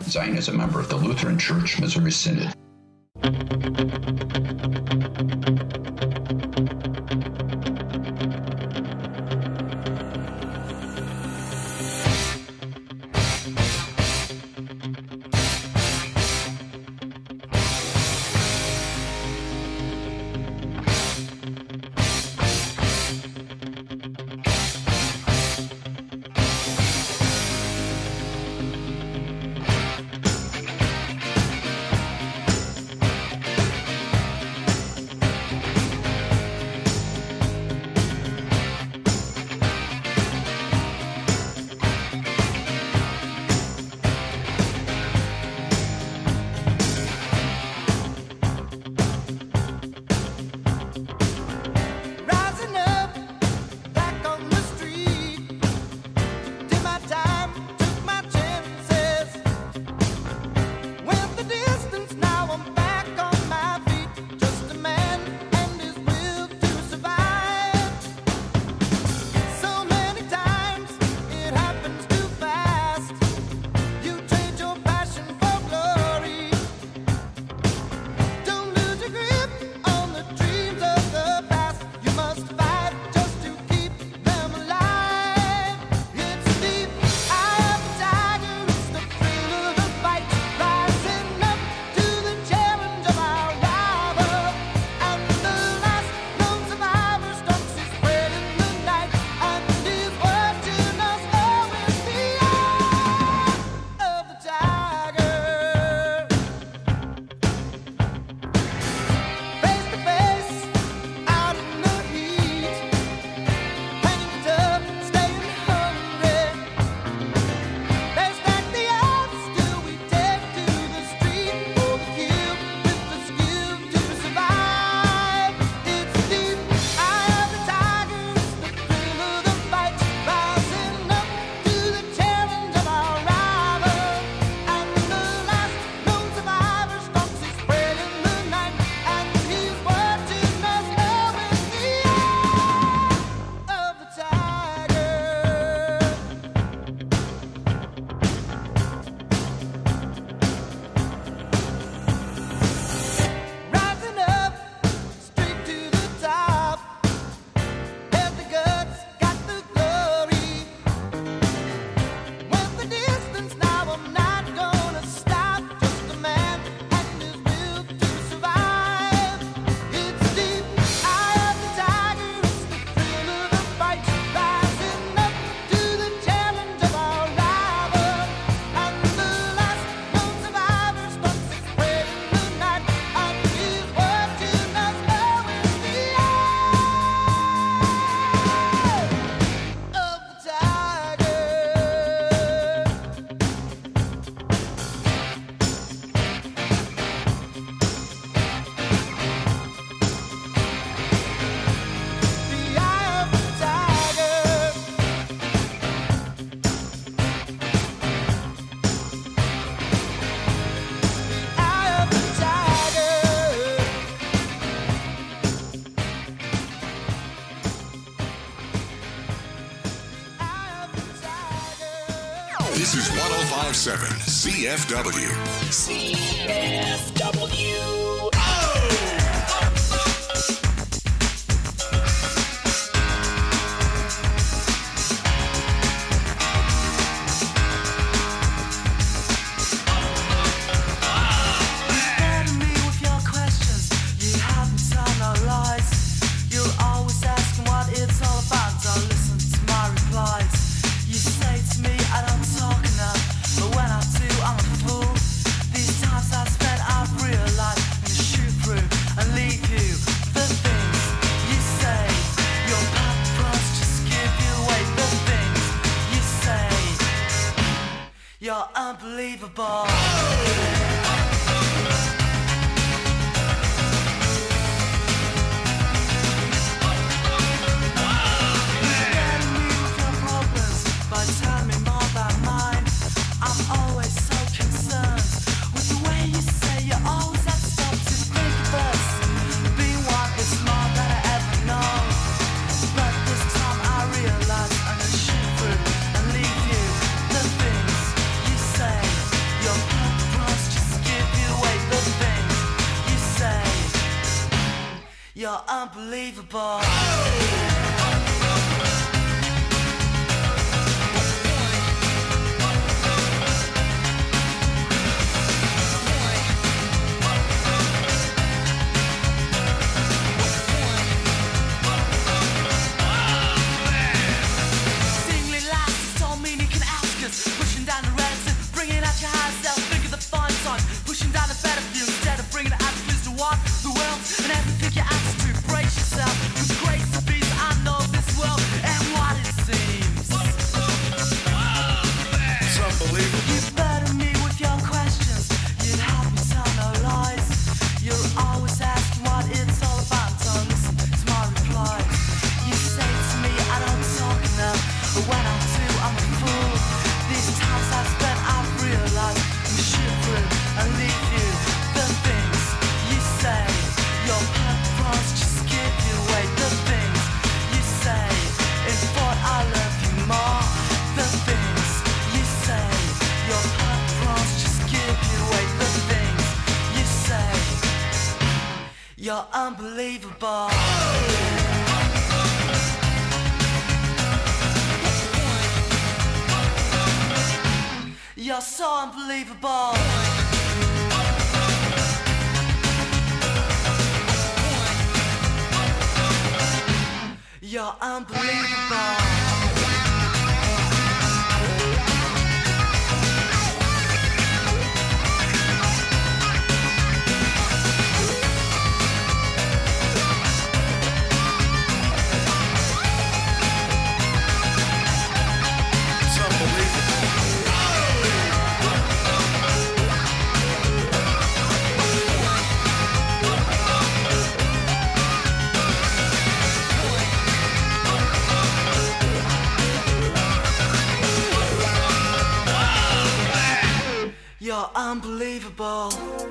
Zion is a member of the Lutheran Church Missouri Synod. This is 105.7 CFW. CFW. You're unbelievable. Your You're unbelievable. Pushing down the relative, bringing out your higher self. Think of the fun time, pushing down the better view instead of bringing the attitudes to what the world and everything your attitude. Brace yourself with grace and peace. I know this world and what it seems. It's unbelievable. You burden me with your questions. You'd have me tell no lies. You're always asking what it's all about. Don't listen to my replies. You say to me I don't talk enough, but when I do I'm a fool. These times I've spent, I've realized I'm shivering and leave you. The things you say, your purpose just give you away. The things you say, in thought I love you more. The things you say, your purpose just give you away. The things you say, you're unbelievable. You're so unbelievable. You're unbelievable. You're unbelievable.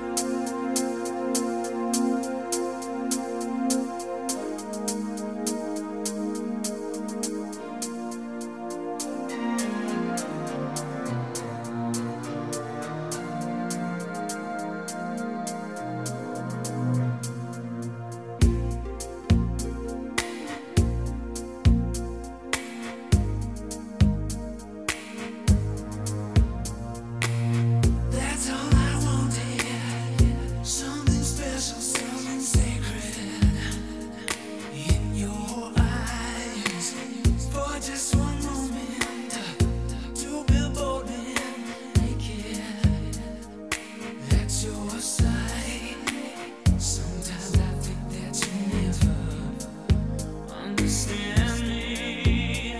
That's all I wanted. Something special, something sacred in your eyes. For just one moment, to be bold and naked at your side. Sometimes I think that you never understand me.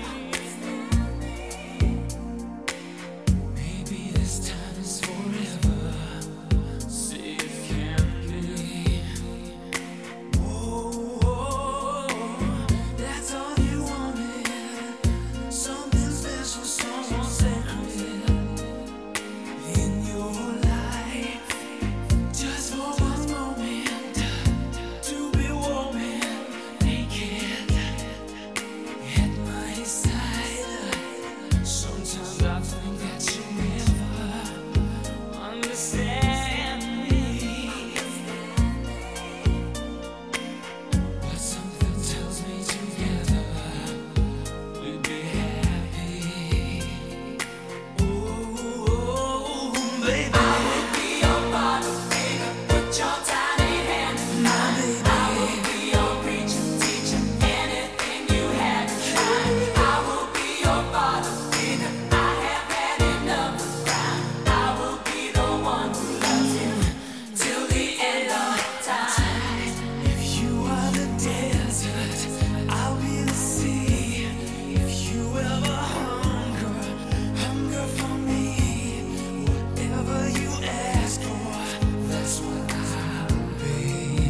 Maybe this time is forever. See it can be. Oh, that's all you wanted. Something special, someone sacred in your life. Just for one moment, to be warm and naked at my side. Sometimes I think that you never understand me, but something tells me together we'd be happy. Oh, baby, I would be your bottle, baby. Put your tiny hand in mine. I will be your preacher, teacher, anything you had to try. I will be your bottle, baby. I have had enough of crime. I will be the one who loves you till the end of time. If you are the desert, I'll be the sea. If you ever hunger for me, whatever you ask for, that's what I'll be.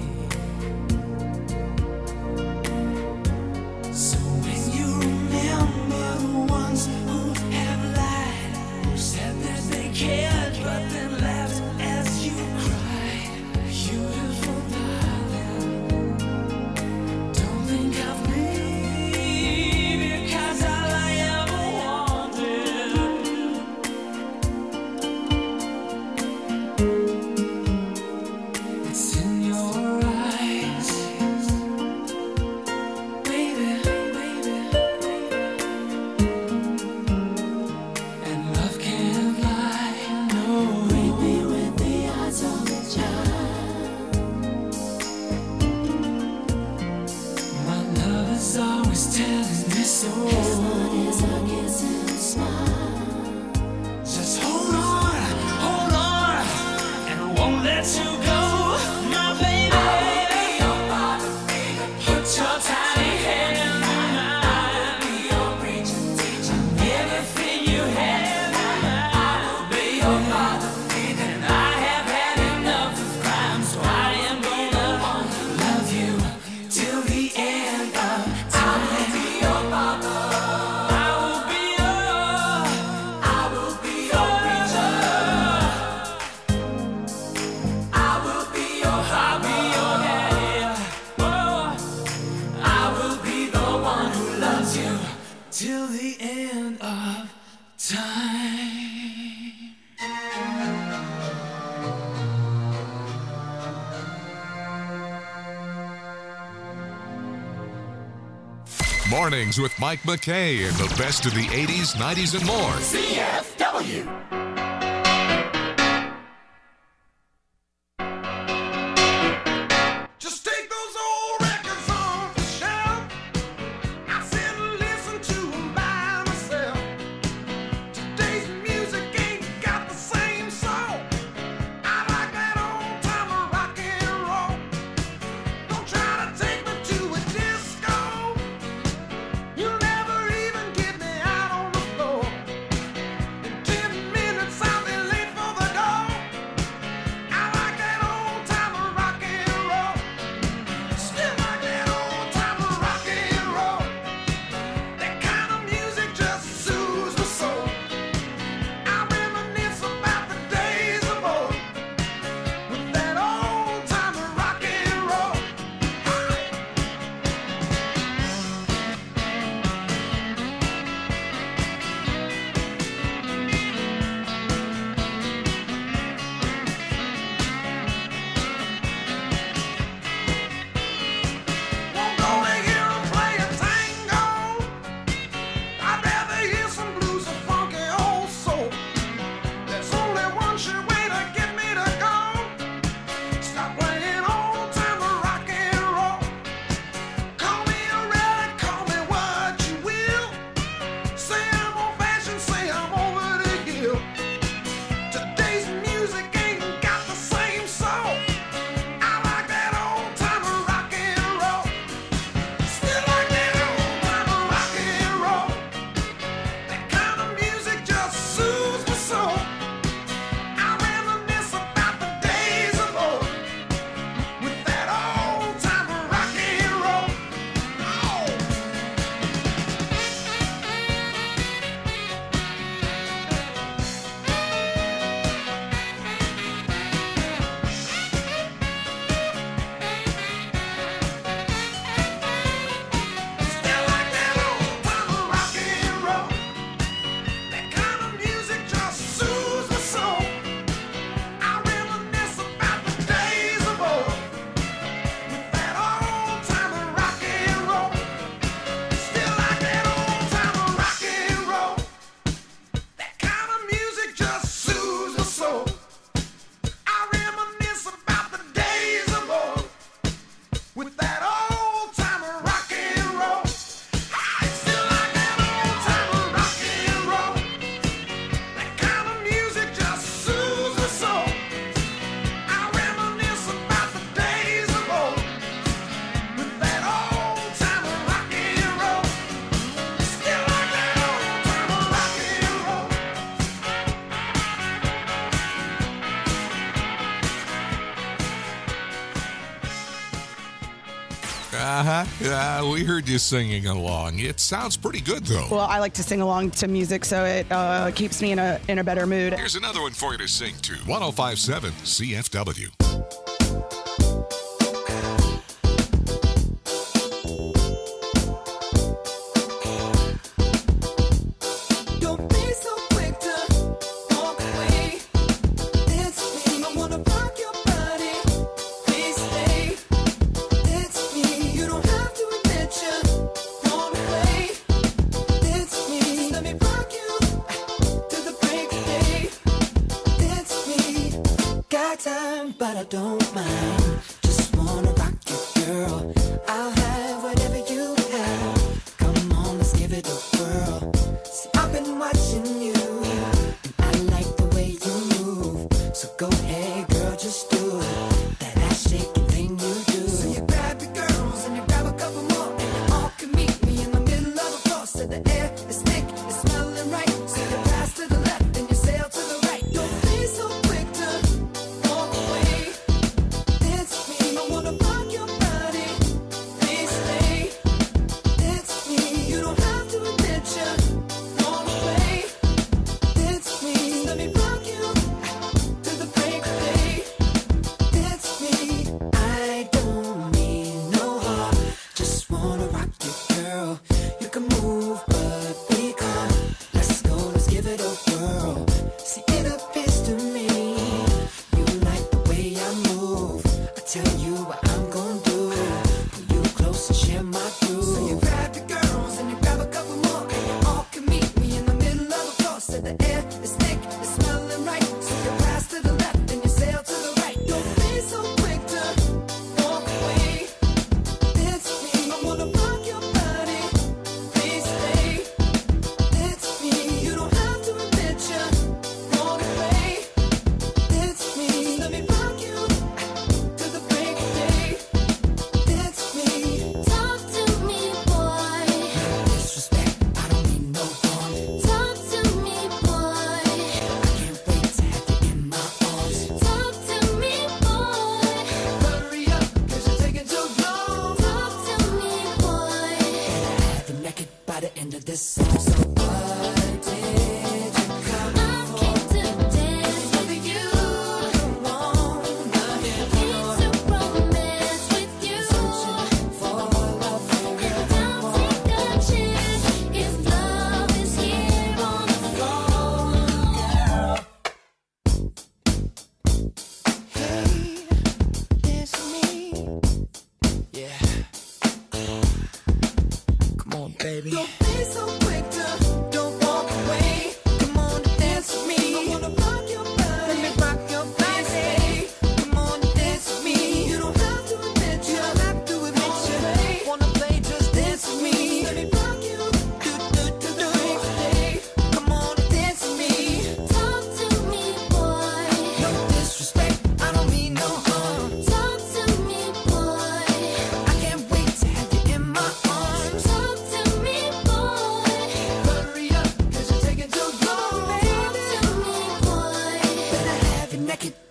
So when you remember the ones who have lied, who said that they cared but then laughed as you cried, beautiful darling, don't think of me, because all I ever wanted, it's in your eyes. to go, my baby. Put your tiny hand in mine. Everything you have, I will be your father. And I have had enough of crime, so I am gonna love you till the end of time. I will be your father. I will be your preacher. I will be your daddy. Oh, I will be the one who loves you till the end of time. Mornings with Mike McKay and the best of the 80s, 90s, and more. CFW. Just take those old records off the shelf. I sit and listen to 'em by myself. Today's music ain't got the same soul. I like that old time of rock and roll. Don't try to take me to a disco. You'll never even get me out on the floor. In 10 minutes I'll be late for the door. I like that old time of rock and roll. Still like that old time of rock and roll. That kind of music just soothes my soul. I reminisce about the days of old with that old time of rock and roll. Won't go to hear 'em play a tango. I'd rather hear some blues or funky old soul. There's only one sure way to get me to go. Stop playing old time of rock and roll. Call me a relic, call me what you will. Say I'm old fashioned, say I'm over the hill. Today's music ain't got the same soul. I like that old time of rock and roll. Still like that old time of rock and roll. That kind of music just soothes my soul. I reminisce about the days of old with that old time of rock and roll. Oh. Still like that old time of rock and roll. That kind of music just soothes my soul. I reminisce about the days of old with that old time of rock and roll. Still like that old time of rock and roll. That kind of music just soothes my soul. I reminisce about the days of old with that old time of rock and roll. I still like that old time of rock and roll. That kind of music just soothes my soul. I reminisce about the days of old with that old time of rock and roll. Still like that old time of rock and roll. We heard you singing along. It sounds pretty good, though. Well, I like to sing along to music, so it keeps me in a better mood. Here's another one for you to sing to. 105.7 CFW. Don't be so quick to walk away. It's me. I wanna rock your body. Please stay. It's me. You don't have to admit you wanna play. It's me. Just let me rock you to the break of day. It's me. Got time, but I don't mind. Just wanna rock you, girl. I'll have whatever you have. Come on, let's give it a whirl. See, I've been watching you, and I like the way you move. So go ahead, girl, just do it.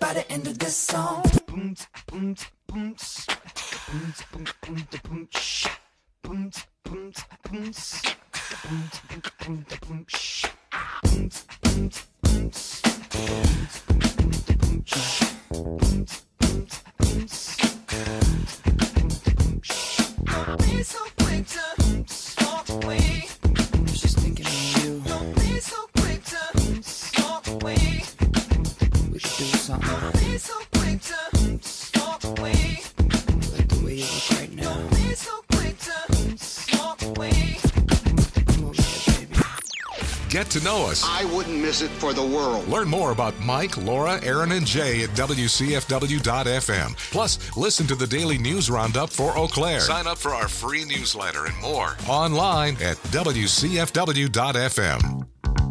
by the end of this song. Don't be so quick to walk away. She's thinking of you. Don't be so quick to walk away. We could do something Don't be so quick to walk away. like the way you look right now. Don't be so quick to walk away. Come over here, baby. Get to know us. I wouldn't miss it for the world. Learn more about Mike, Laura, Aaron, and Jay at WCFW.FM. Plus, listen to the daily news roundup for Eau Claire. Sign up for our free newsletter and more online at WCFW.FM.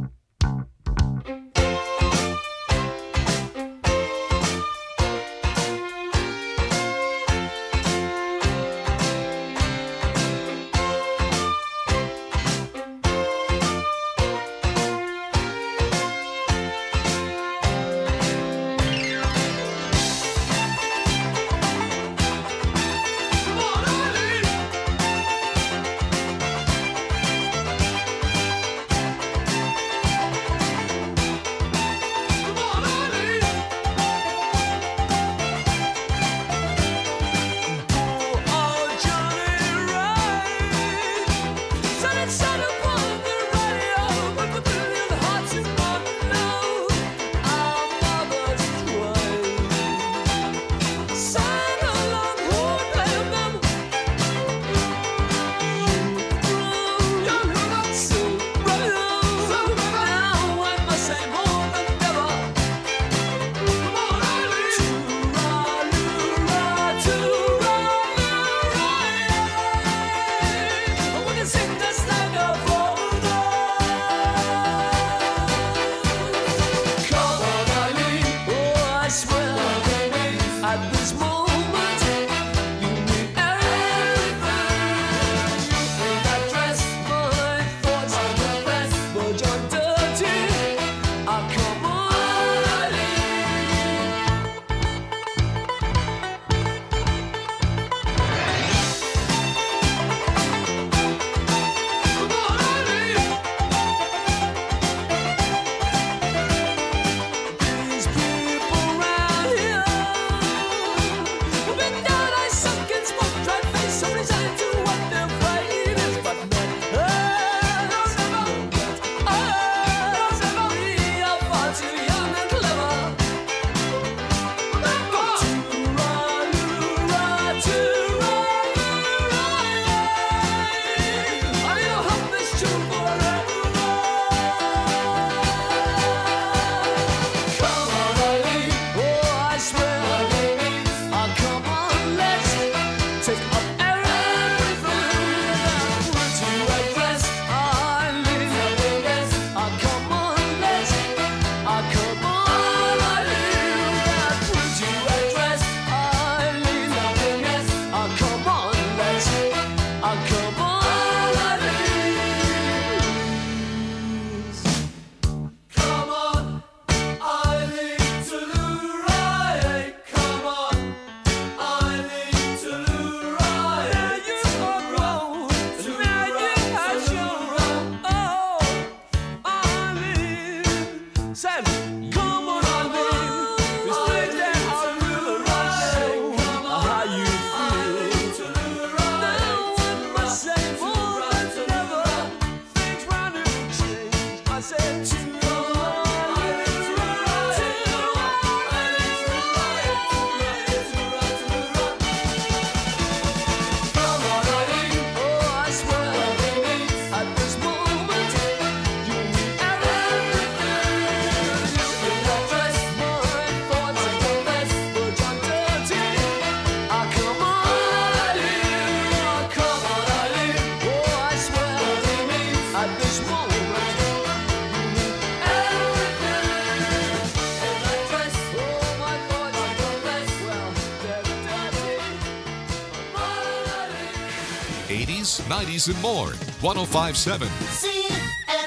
'80s, '90s, and more. 105.7.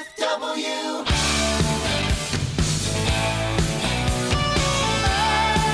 CFW.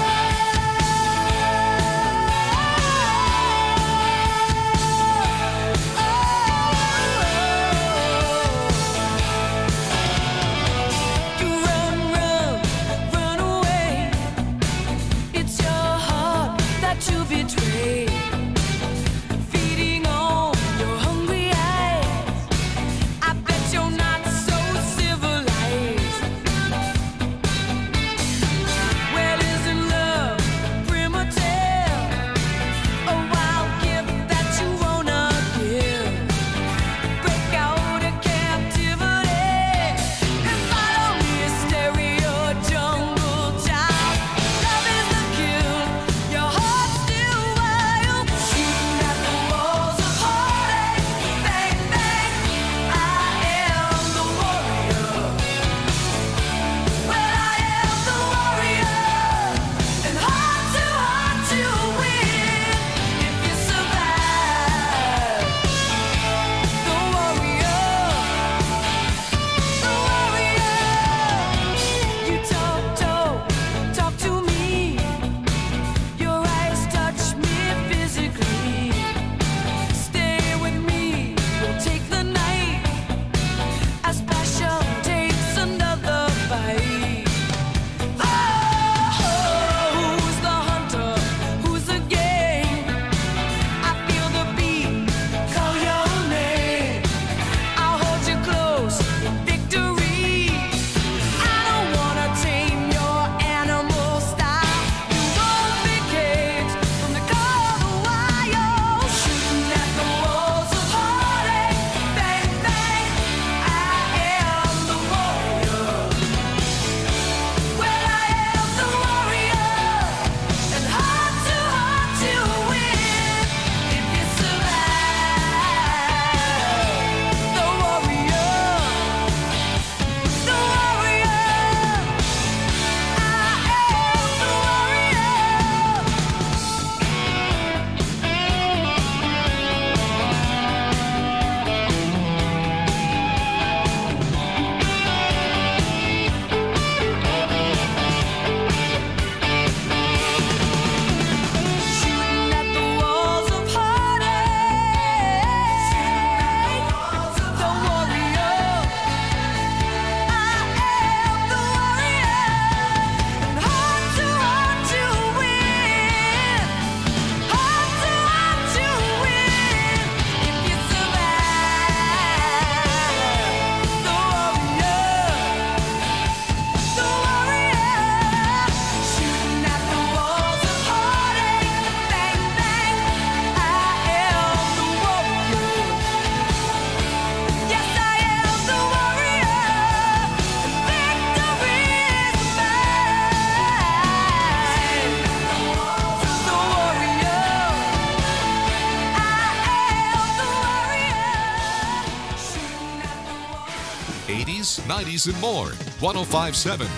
90s, and more. 105.7.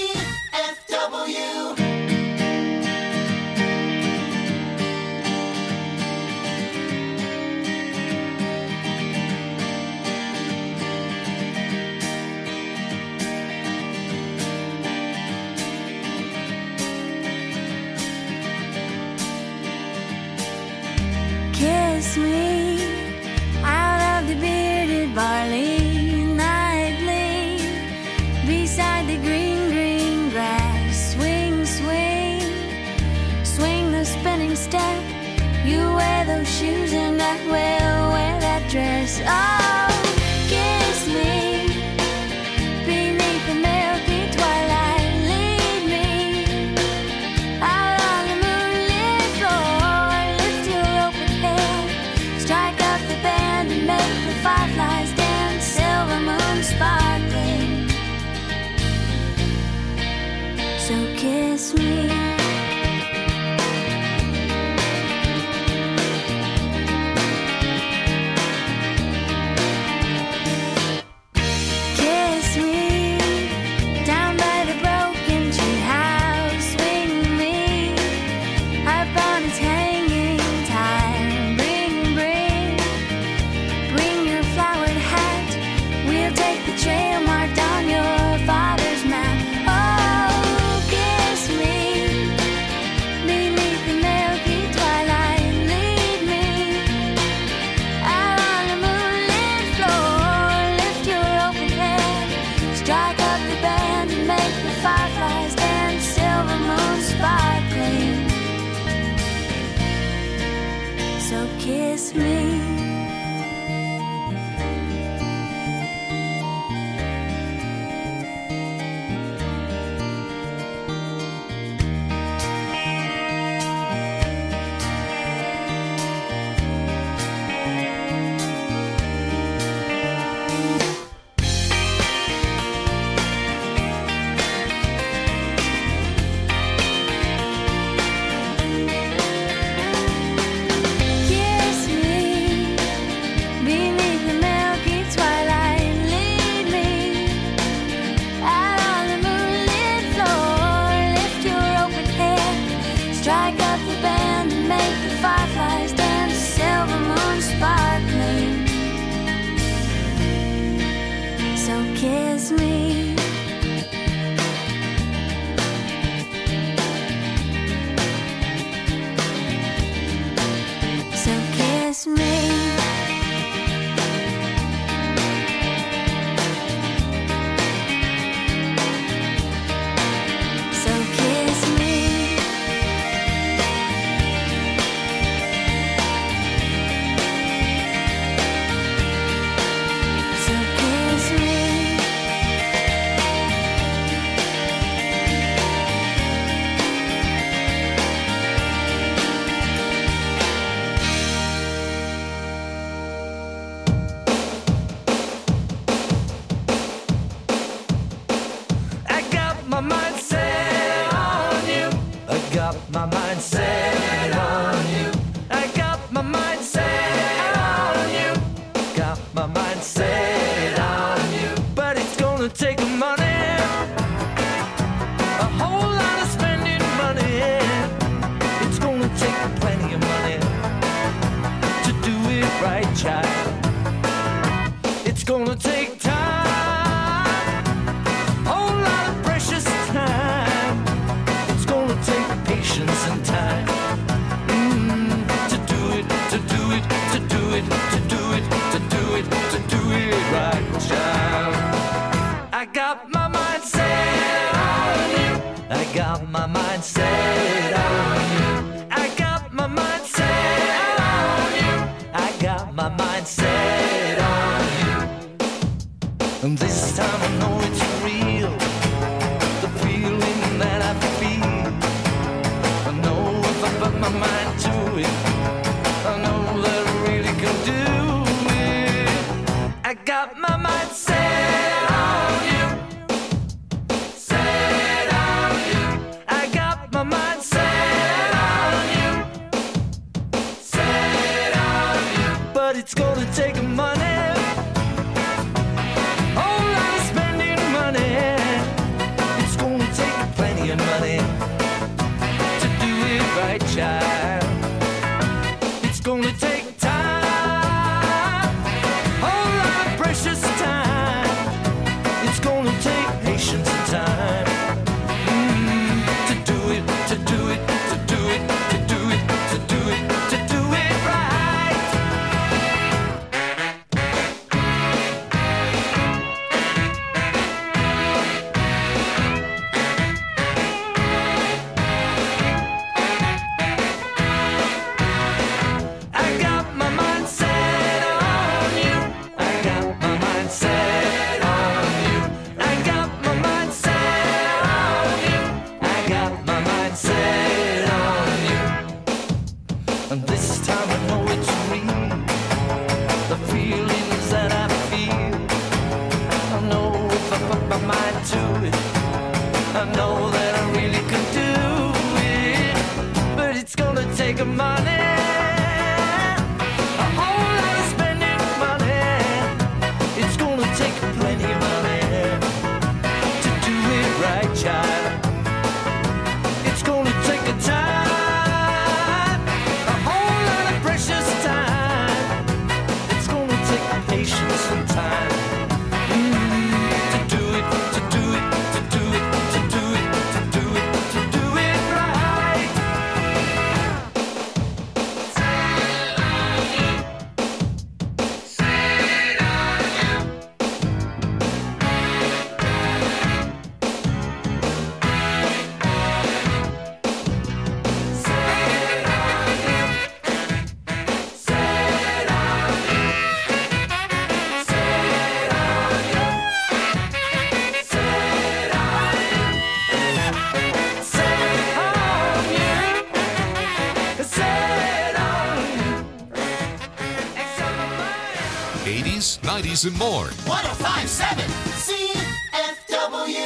CFW. Kiss me out of the bearded barley nightly, beside the green, green grass. Swing, swing, swing the spinning step. You wear those shoes and I will wear that dress. Oh, kiss me beneath the milky twilight. Lead me out on the moonlit floor. Lift your open head, strike up the band and make the fireflies dance. Silver moon sparkling, so kiss me. Kiss me down by the broken tree house. Swing me up on its hanging tire. Bring, bring, bring your flowered hat. We'll take the trail marked on your father's map. Oh, kiss me beneath the milky twilight. Lead me out on the moonlit floor. Lift your open head, strike up the band and make the fireflies dance. Silver moon sparkling, so kiss me. Kiss me beneath the milky twilight. Lead me out on the moonlit floor. Lift your open head, strike up the band and make the fireflies dance. Silver moon sparkling, so kiss me. So kiss me. So kiss me. So kiss me. I got my mind set on you. I got my mind set on you. I got my mind set on you. Got my mind set on you. But it's gonna take money, a whole lot of spending money. It's gonna take plenty of money to do it right, child. It's gonna take time, whole lot of precious time. It's gonna take patience and time to do it, to do it, to do it, to do it, to do it, to do it right, child. I got my mind set on you. I got my mind set on you. I got my mind set on you. I got my mind set on you. And this time I know it's real, the feeling that I feel. I know if I put my mind to it, I know that I really can do it. I got my mind set on you, set on you. I got my mind set on you, set on you. But it's gonna take money, whole lot of spending I know that I really can do it, but it's gonna take a money, a whole lot of spending money. It's gonna take plenty of money to do it right, child. It's gonna take a time, a whole lot of precious time. It's gonna take patience and time. And more. 1057 CFW.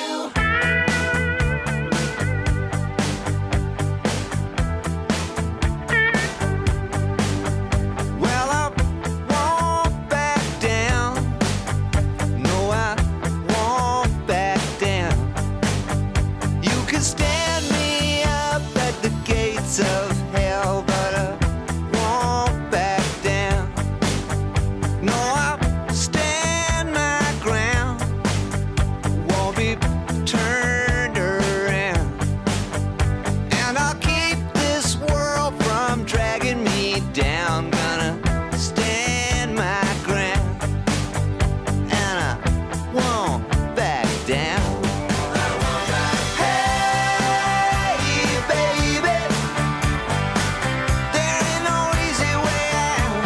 Well, I won't back down. No, I won't back down. You can stand me up at the gates of hell, but I won't back down. No, I stand my ground, won't be turned around, and I'll keep this world from dragging me down. Gonna stand my ground, and I won't back down. Hey, baby, there ain't no easy way out.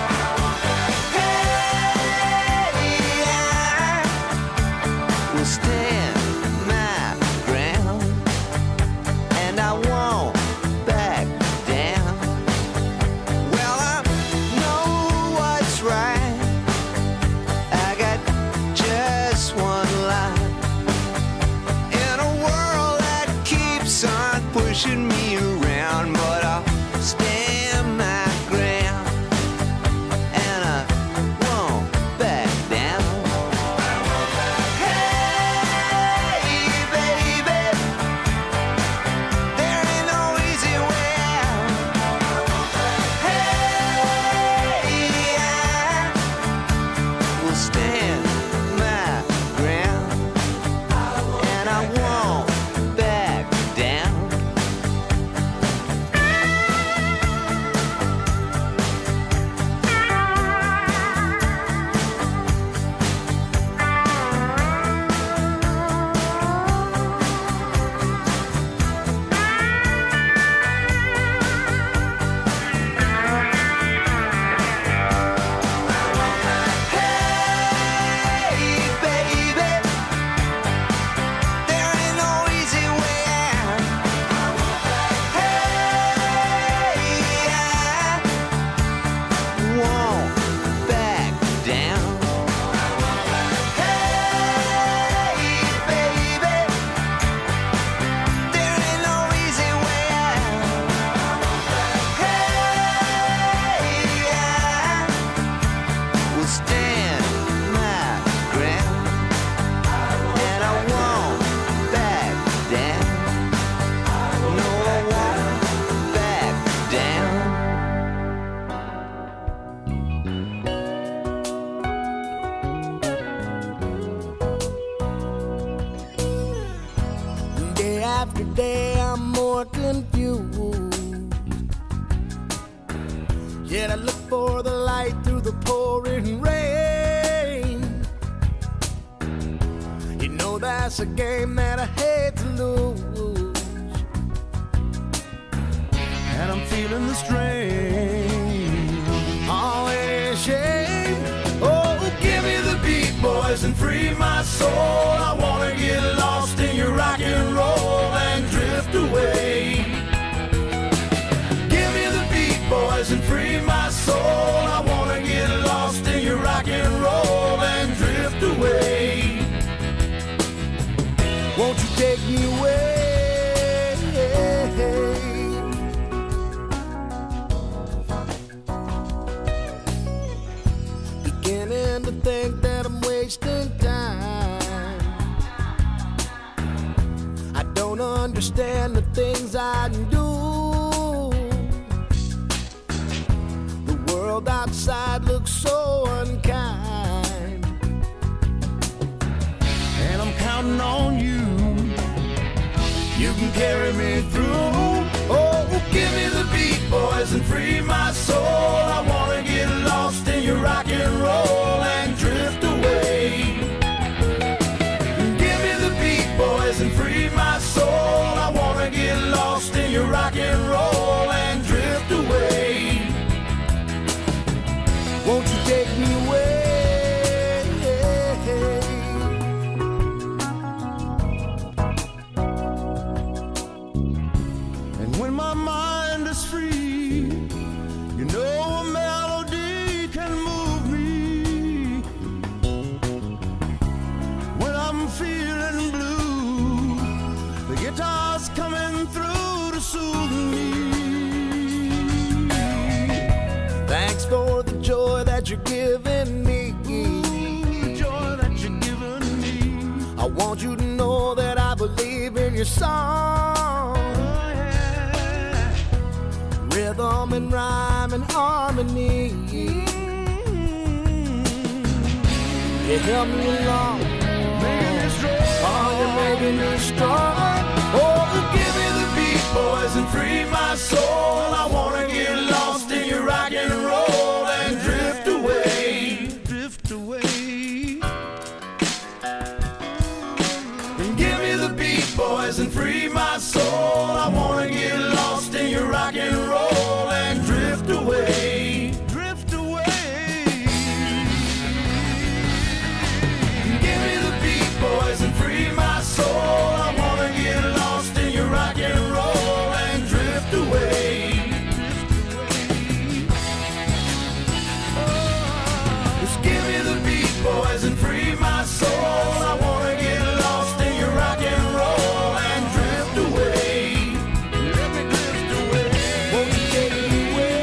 Will stand my ground, and I won't back down. Well, I know what's right. I got just one life in a world that keeps on pushing me around, but I'll stand my ground, and I won't back down. Hey, baby, there ain't no easy way out. Hey, I will stand my ground, and I won't back down. Hey, baby, there ain't no easy way out. Hey, I won't back down. Hey, baby, there ain't no easy way out. Hey, I will stand my ground, and I won't back down. No, I won't back down. Day after day, I'm more confused. Yet I look for the light through the pouring rain. You know that's a game that I hate to lose, and I'm feeling the strain. Oh, it is shame. Oh, give me the beat, boys, and free my soul. I wanna get lost in your rock and roll and drift away. Give me the beat, boys, and free my soul. I wanna get lost in your rock and roll and drift away. Won't you take me away? the things I do. The world outside looks so unkind, and I'm counting on you. You can carry me through. Oh, give me the beat, boys, and free my soul. I wanna get lost in your rock and roll and drift away. Give me the beat, boys, and free my soul. I wanna get lost in your rock and roll and drift away. Won't you take me away? And when my mind is free, you know a melody can move me. When I'm feeling blue, the guitar's coming through to soothe me. Thanks for the joy that you're giving me. The joy that you're giving me. I want you to know that I believe in your song. Rhythm and rhyme and harmony. You help me along, making me strong. Oh, you're making me strong. Oh, give me the beat, boys, and free my soul. I wanna get lost in your rock and roll and drift away. Drift away. And give me the beat, boys, and free my soul. I wanna get lost in your rock and roll and drift away. Drift away. Give me the beat, boys, and free my soul. I wanna get lost in your rock and roll and drift away. Just give me the beat, boys, and free my soul. I wanna get lost in your rock and roll and drift away. Let me drift away. Won't you take me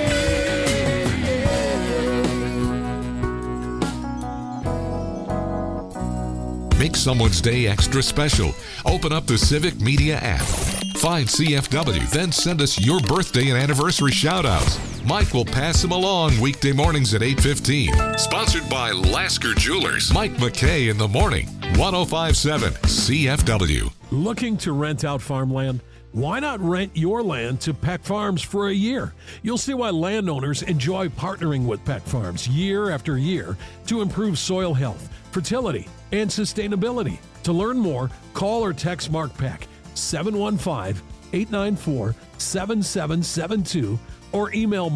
away? Make someone's day extra special. Open up the Civic Media app. Find CFW, then send us your birthday and anniversary shout-outs. Mike will pass them along weekday mornings at 8:15. Sponsored by Lasker Jewelers. Mike McKay in the morning. 105.7 CFW. Looking to rent out farmland? Why not rent your land to Peck Farms for a year? You'll see why landowners enjoy partnering with Peck Farms year after year to improve soil health, fertility, and sustainability. To learn more, call or text Mark Peck 715-894-7772 or email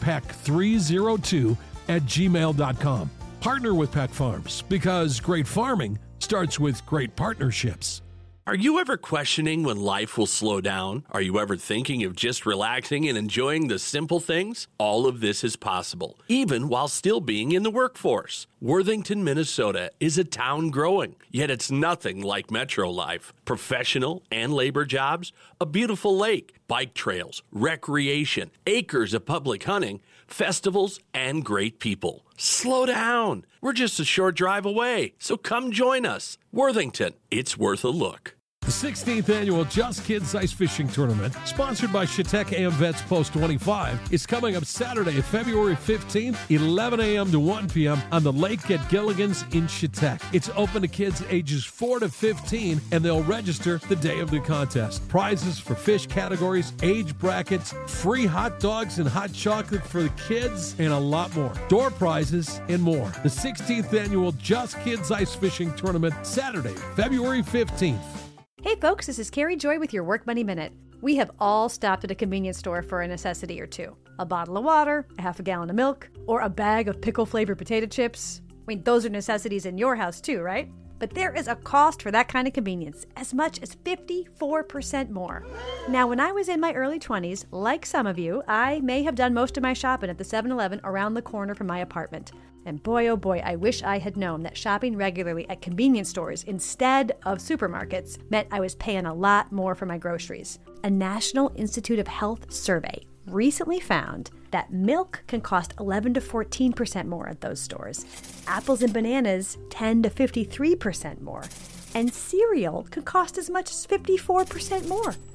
markpeck302@gmail.com. Partner with Peck Farms because great farming starts with great partnerships. Are you ever questioning when life will slow down? Are you ever thinking of just relaxing and enjoying the simple things? All of this is possible, even while still being in the workforce. Worthington, Minnesota is a town growing, yet it's nothing like metro life. Professional and labor jobs, a beautiful lake, bike trails, recreation, acres of public hunting, festivals, and great people. Slow down. We're just a short drive away, so come join us. Worthington, it's worth a look. The 16th annual Just Kids Ice Fishing Tournament, sponsored by Chautauqua AmVets Post 25, is coming up Saturday, February 15th, 11 a.m. to 1 p.m. on the lake at Gilligan's in Chautauqua. It's open to kids ages 4 to 15, and they'll register the day of the contest. Prizes for fish categories, age brackets, free hot dogs and hot chocolate for the kids, and a lot more. Door prizes and more. The 16th annual Just Kids Ice Fishing Tournament, Saturday, February 15th. Hey folks, this is Carrie Joy with your Work Money Minute. We have all stopped at a convenience store for a necessity or two. A bottle of water, a half a gallon of milk, or a bag of pickle-flavored potato chips. I mean, those are necessities in your house too, right? But there is a cost for that kind of convenience, as much as 54% more. Now, when I was in my early 20s, like some of you, I may have done most of my shopping at the 7-Eleven around the corner from my apartment. And boy, oh boy, I wish I had known that shopping regularly at convenience stores instead of supermarkets meant I was paying a lot more for my groceries. A National Institute of Health survey recently found that milk can cost 11 to 14% more at those stores. Apples and bananas 10 to 53% more. And cereal can cost as much as 54% more.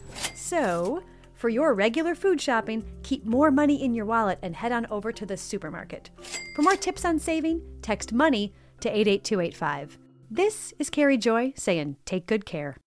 So, for your regular food shopping, keep more money in your wallet and head on over to the supermarket. For more tips on saving, text MONEY to 88285. This is Carrie Joy saying take good care.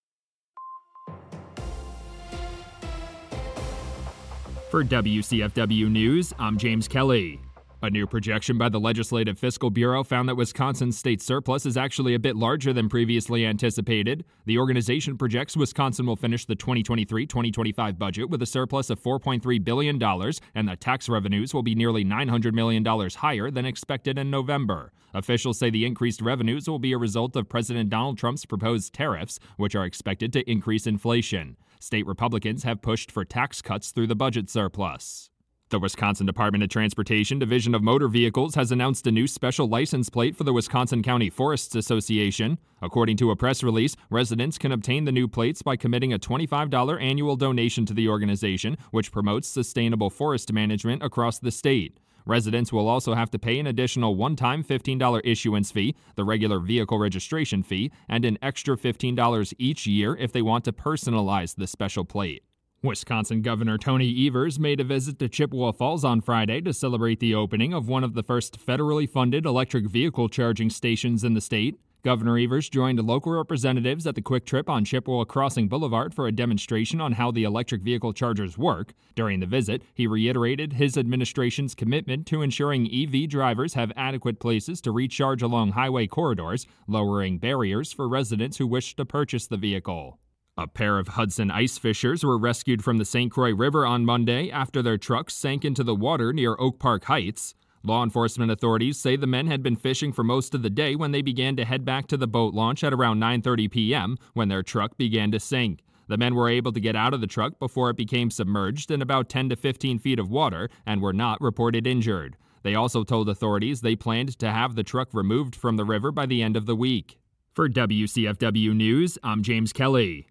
For WCFW News, I'm James Kelly. A new projection by the Legislative Fiscal Bureau found that Wisconsin's state surplus is actually a bit larger than previously anticipated. The organization projects Wisconsin will finish the 2023-2025 budget with a surplus of $4.3 billion, and that tax revenues will be nearly $900 million higher than expected in November. Officials say the increased revenues will be a result of President Donald Trump's proposed tariffs, which are expected to increase inflation. State Republicans have pushed for tax cuts through the budget surplus. The Wisconsin Department of Transportation Division of Motor Vehicles has announced a new special license plate for the Wisconsin County Forests Association. According to a press release, residents can obtain the new plates by committing a $25 annual donation to the organization, which promotes sustainable forest management across the state. Residents will also have to pay an additional one-time $15 issuance fee, the regular vehicle registration fee, and an extra $15 each year if they want to personalize the special plate. Wisconsin Governor Tony Evers made a visit to Chippewa Falls on Friday to celebrate the opening of one of the first federally funded electric vehicle charging stations in the state. Governor Evers joined local representatives at the Quick Trip on Chippewa Crossing Boulevard for a demonstration on how the electric vehicle chargers work. During the visit, he reiterated his administration's commitment to ensuring EV drivers have adequate places to recharge along highway corridors, lowering barriers for residents who wish to purchase the vehicle. A pair of Hudson ice fishers were rescued from the St. Croix River on Monday after their truck sank into the water near Oak Park Heights. Law enforcement authorities say the men had been fishing for most of the day when they began to head back to the boat launch at around 9:30 p.m. when their truck began to sink. The men were able to get out of the truck before it became submerged in about 10 to 15 feet of water and were not reported injured. They also told authorities they planned to have the truck removed from the river by the end of the week. For WCFW News, I'm James Kelly.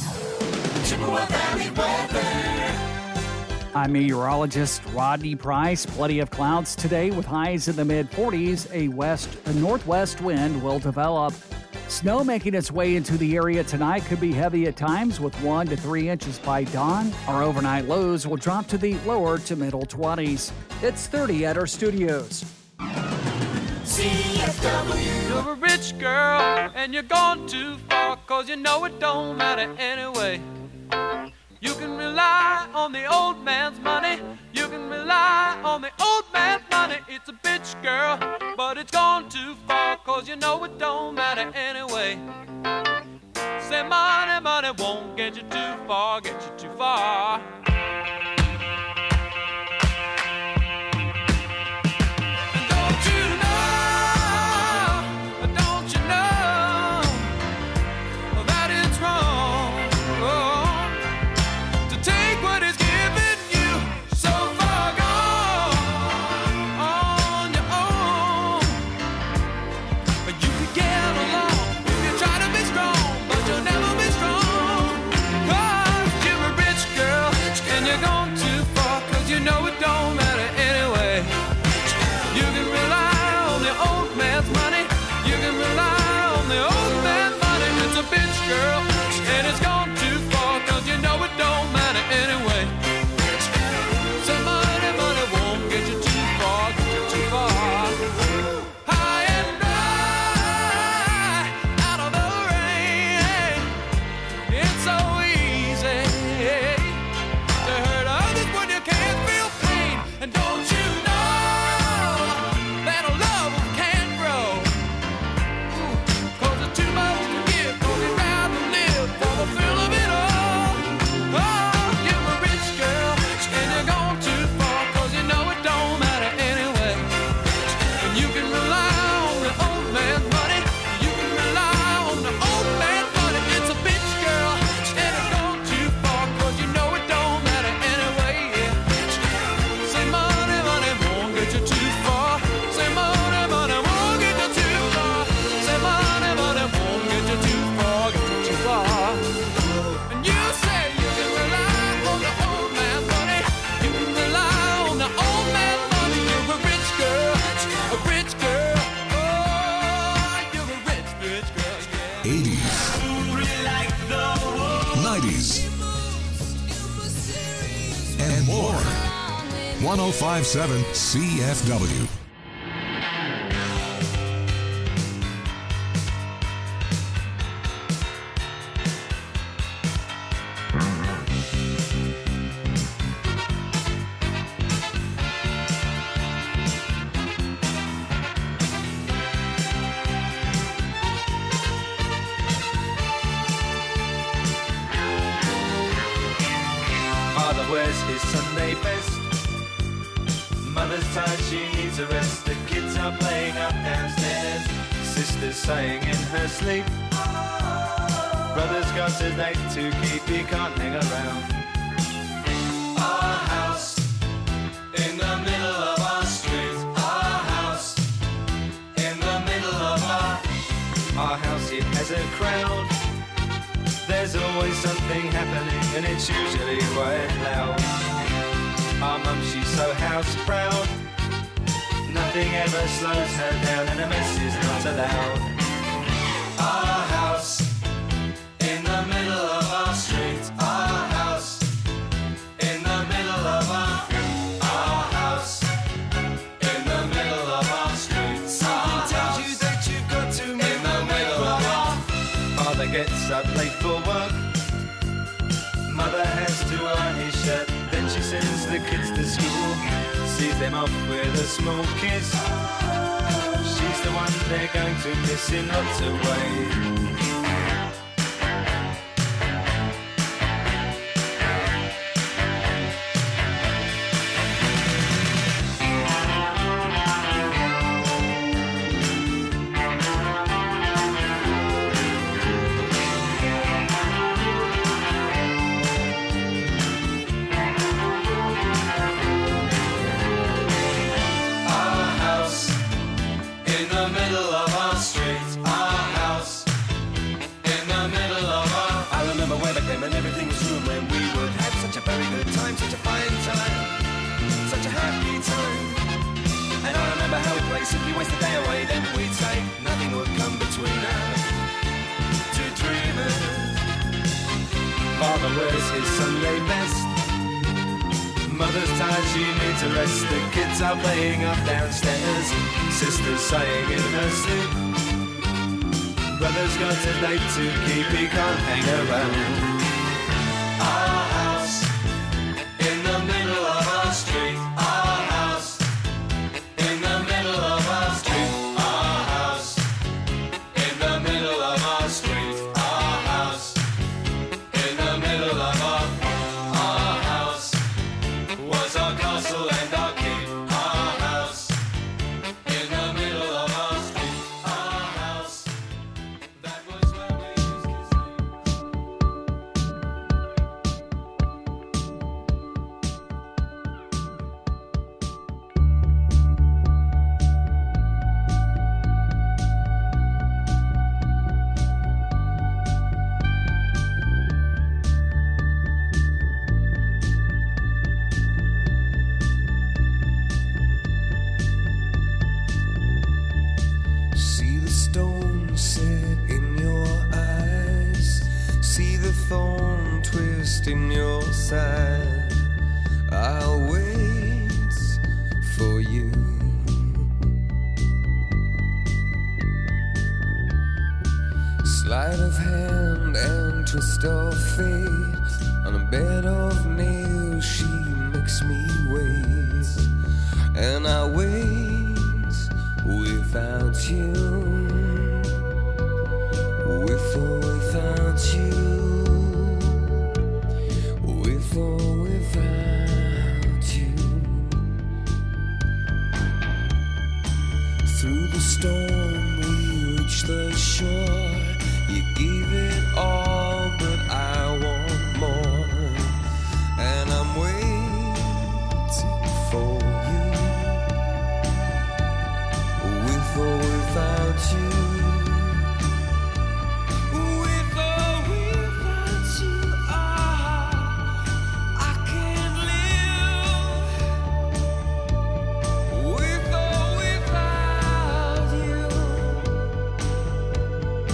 Chippewa Valley weather. I'm meteorologist Rodney Price. Plenty of clouds today with highs in the mid-40s. A northwest wind will develop. Snow making its way into the area tonight could be heavy at times with 1 to 3 inches by dawn. Our overnight lows will drop to the lower to middle 20s. It's 30 at our studios. CFW. You're a rich girl and you're gone too far, 'cause you know it don't matter anyway. You can rely on the old man's money. You can rely on the old man's money. It's a bitch, girl, but it's gone too far, 'cause you know it don't matter anyway. Say money, money won't get you too far, get you too far. and more. 105.7 CFW. Father wears his Sunday best. Mother's tired, she needs a rest. The kids are playing up downstairs. Sister's sighing in her sleep. Brother's got a date to keep, he can't hang around. Our house in the middle of our street. Our house in the middle of our house, it has a crowd. There's always something happening and it's usually quite loud. Our mum, she's so house proud. Nothing ever slows her down and a mess is not allowed. Our house in the middle of our street. Our house in the middle of our house in the middle of our street. Something tells you that you've got to in the middle of our. Father gets up late for work. Mother has to iron his shirt. Then she sends the kids to school. Sees them off with a small kiss. She's the one they're going to miss in lots of ways. And everything was room when we would have such a very good time, such a fine time, such a happy time. And I remember how we'd play, simply waste the day away. Then we'd say nothing would come between us, two dreamers. Father wears his Sunday best. Mother's tired, she needs a rest. The kids are playing up downstairs. Sister's sighing in her sleep. Brother's got a date to keep, he can't hang around. Our house in the middle of our street. Our house in the middle of our street. Our house in the middle of our street. Our house in the middle of our house was our castle and our keep. Our house in the middle of our street. Our house, that was where we used to See the stone set in your eyes. See the thorn twist in your side. I'll wait for you. Sleight of hand and twist of fate. On a bed of nails she makes me wait. And I wait without you, with or without you, with or without you. Through the storm we reach the shore. You gave it all, but I want more. And I'm waiting for you, with or without you, with or without you. I can't live with or without you.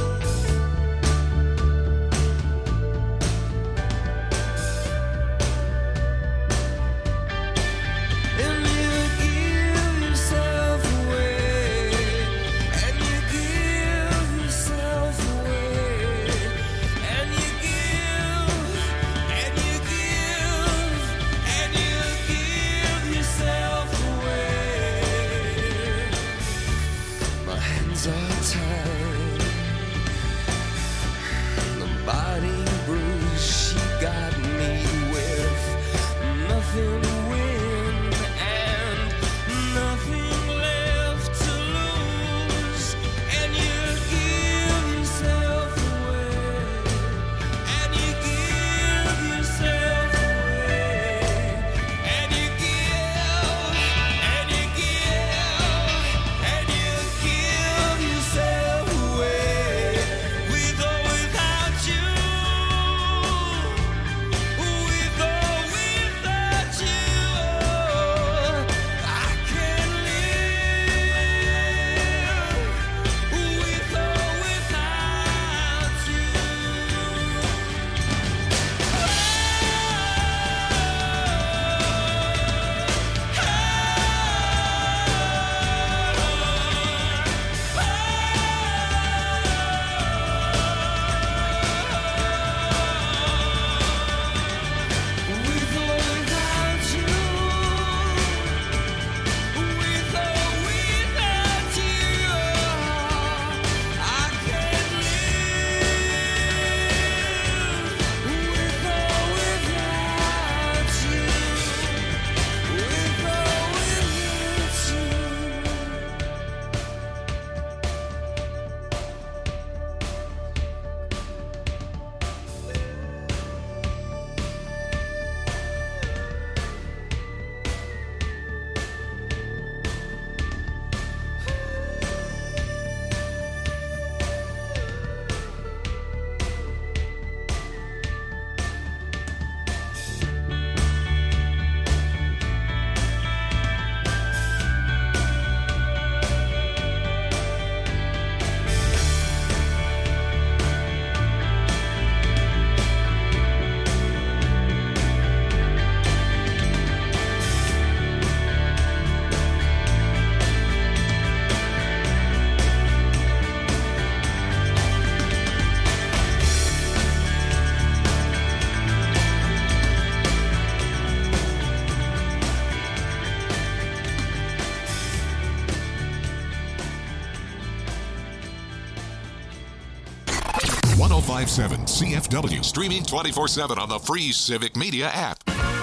1057 CFW. Streaming 24/7 on the free Civic Media app.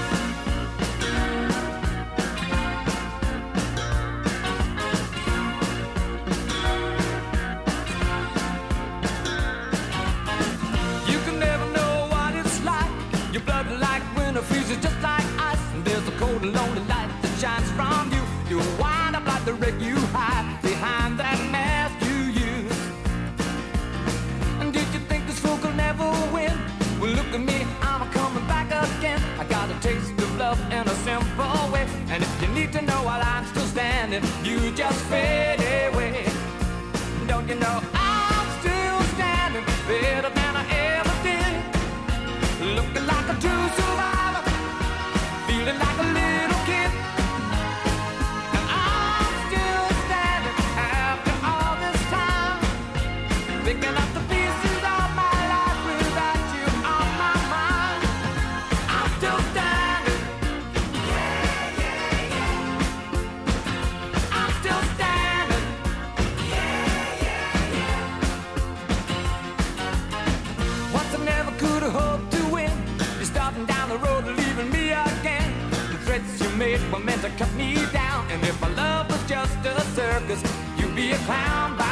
You can never know what it's like. Your blood like winter freezes just like ice. And there's a cold and lonely light that shines from you. You wind up like the wreck you hide behind that mask you use. And did you think this fool could never win? Well, look at me, I'm coming back again. I got a taste of love in a simple way. And if you need to know while I'm still standing, you just fade away. Don't you know I'm still standing better than I ever did? Looking like a true survivor, feeling like a little kid. And I'm still standing after all this time, picking up the pieces of my life without you on my mind. I'm still standing. Yeah, yeah, yeah. I'm still standing. Yeah, yeah, yeah. Once I never could have hoped to win. You're starting down the road, leaving me again. The threats you made were meant to cut me down. And if my love was just a circus, you'd be a clown by